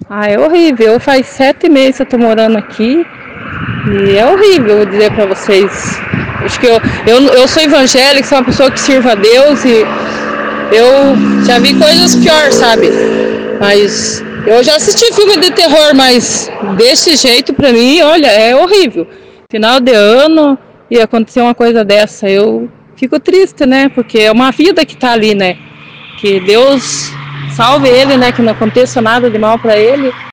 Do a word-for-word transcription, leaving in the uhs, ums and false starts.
Ah, é horrível. Faz sete meses que eu tô morando aqui e é horrível, vou dizer pra vocês. Acho que eu, eu, eu sou evangélica, sou uma pessoa que sirva a Deus e eu já vi coisas piores, sabe? Mas eu já assisti filme de terror, mas desse jeito pra mim, olha, é horrível. Final de ano e acontecer uma coisa dessa, eu fico triste, né? Porque é uma vida que tá ali, né? Que Deus salve ele, né? Que não aconteça nada de mal pra ele.